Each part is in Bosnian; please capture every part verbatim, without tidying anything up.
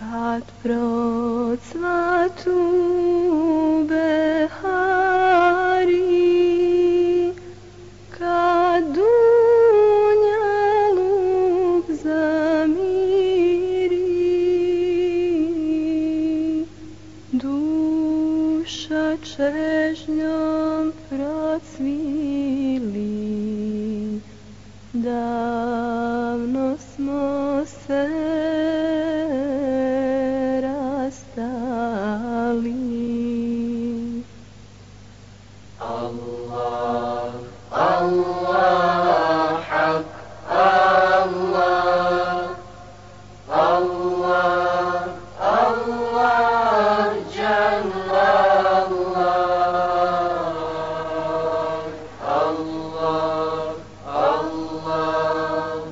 Kad procvatu behari, kad dunjaluk zamiri, duša čežnjom procvili, davno smo se rastali. Allah, Allah, hak, Allah, Allah, Allah, Jallallah, Allah, Allah,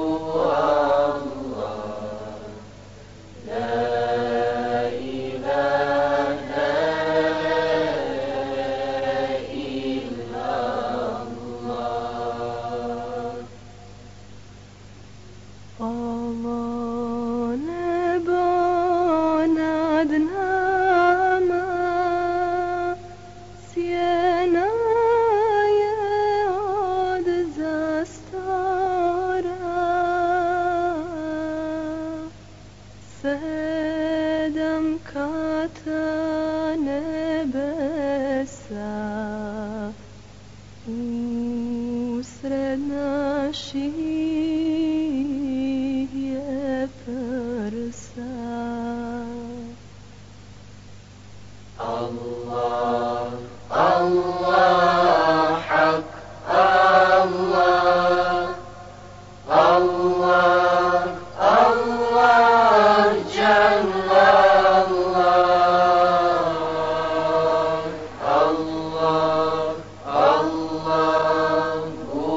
Ovo nebo nad nama sjena je od zastora, sedam kata nebesa usred naših je prsa. Allah, Allah, hak, Allah, Allah, Allah, Jallallah, Allah, Allah,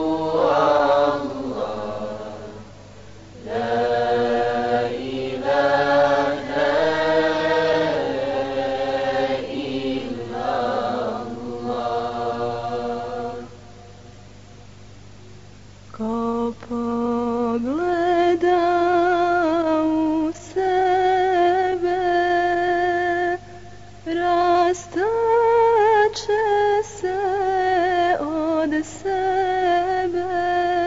Ko pogleda u sebe, rastače se od sebe,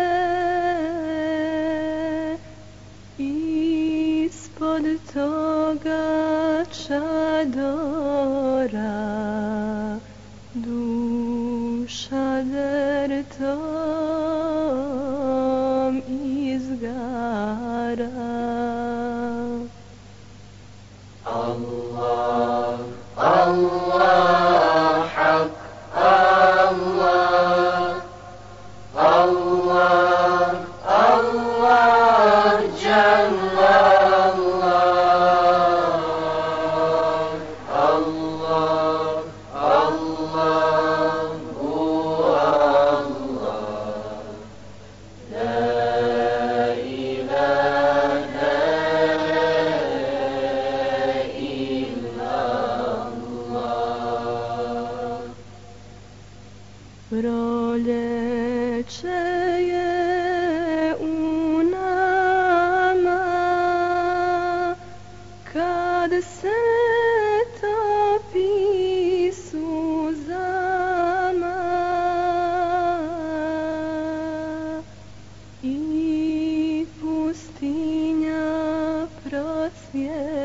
ispod toga čadora duša dertom izgara. Allah, Allah, hak, Allah, Allah, Allah, Jallallah, Allah, Allah, Proljeće je u nama, kad se topi suzama i pustinja procvjeta.